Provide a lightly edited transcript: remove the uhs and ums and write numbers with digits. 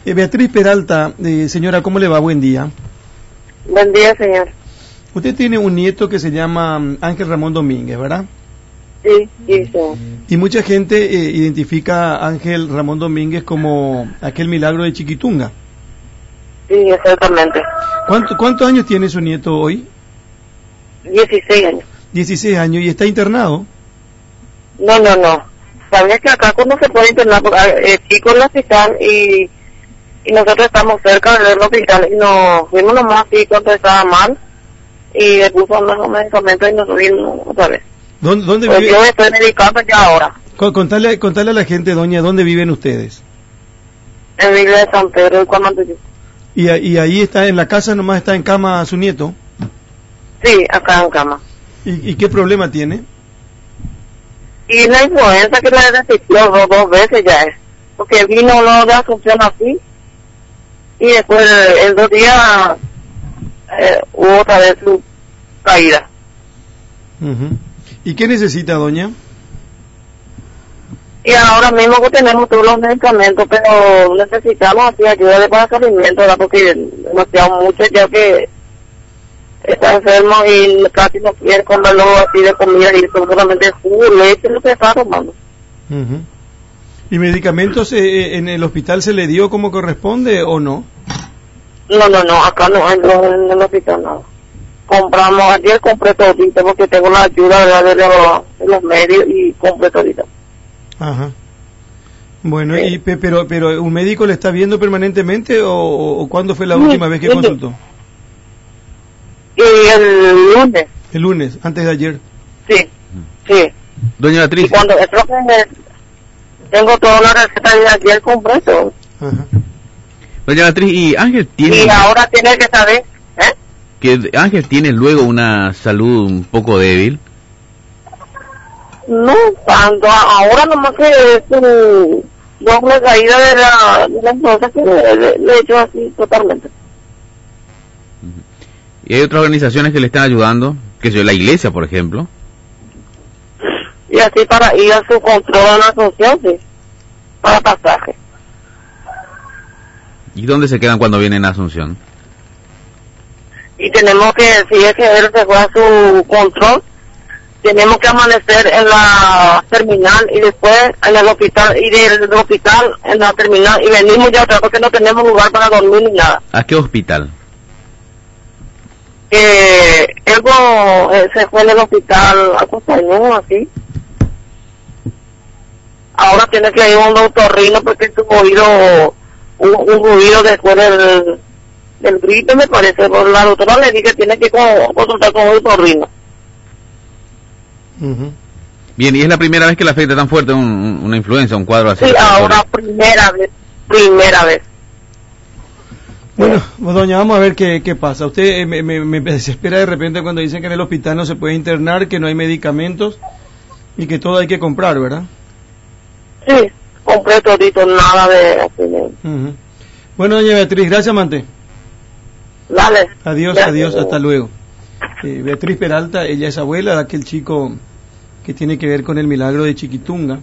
Beatriz Peralta, señora, ¿cómo le va? Buen día. Buen día, señor. Usted tiene un nieto que se llama Ángel Ramón Domínguez, ¿verdad? Sí, señor. Y mucha gente identifica a Ángel Ramón Domínguez como aquel milagro de Chiquitunga. Sí, exactamente. ¿Cuántos años tiene su nieto hoy? 16 años. 16 años, ¿y está internado? No. Sabía que acá cuando se puede internar, chico en el hospital y nosotros estamos cerca del hospital y nos fuimos nomás así cuando estaba mal y le puso unos medicamentos y nos subimos otra vez. ¿Dónde pues vive? Yo estoy medicado ya ahora. Contale a la gente, doña, ¿dónde viven ustedes? En la iglesia de San Pedro y Cuamantuyo. ¿Y ahí está en la casa, nomás está en cama su nieto? Sí, acá en cama. ¿Y qué problema tiene? Y la influenza que le resistió dos veces ya es, porque vino lo de Asunción así, y después en 2 días hubo otra vez su caída. Uh-huh. ¿Y qué necesita, doña? Y ahora mismo que tenemos todos los medicamentos, pero necesitamos así ayuda de abastecimiento, ¿verdad? Porque demasiado mucho ya que está enfermo y casi no quiere comerlo así de comida y solamente jugo, leche, lo que está tomando. Uh-huh. ¿Y medicamentos en el hospital se le dio como corresponde o no? No, acá no, en el hospital no. Ayer compré todito porque tengo la ayuda de los medios y compré todito. Ajá. Bueno, pero ¿un médico le está viendo permanentemente o cuándo fue la última vez que consultó? Y el lunes. El lunes, antes de ayer. Sí. Doña Beatriz. Y cuando tengo toda la receta de ayer compré todo. Ajá. Doña Beatriz, y Ángel tiene... Y ahora tiene que saber, que Ángel tiene luego una salud un poco débil. No tanto, ahora nomás que es un doble caída de la influenza que le he hecho así totalmente. Y hay otras organizaciones que le están ayudando, que es la iglesia, por ejemplo. Y así para ir a su control en la Asunción, sí, para pasaje. ¿Y dónde se quedan cuando vienen a Asunción? Y tenemos que, si es que él se fue a su control, tenemos que amanecer en la terminal y después en el hospital, y del hospital en la terminal y venimos ya otra vez porque no tenemos lugar para dormir ni nada. ¿A qué hospital? Él se fue en el hospital acompañó así. Ahora tiene que ir a un otorrino porque su oído, un ruido después del grito, me parece. Por la doctora le dije que tiene que consultar con un otorrino. Uh-huh. Bien, ¿y es la primera vez que le afecta tan fuerte una influenza, un cuadro así? Sí, ahora primera vez. Bueno, doña, vamos a ver qué pasa. Usted me desespera de repente cuando dicen que en el hospital no se puede internar, que no hay medicamentos y que todo hay que comprar, ¿verdad? Sí, compré todito, nada de... Uh-huh. Bueno, doña Beatriz, gracias, amante. Dale. Adiós, hasta luego. Beatriz Peralta, ella es abuela de aquel chico que tiene que ver con el milagro de Chiquitunga.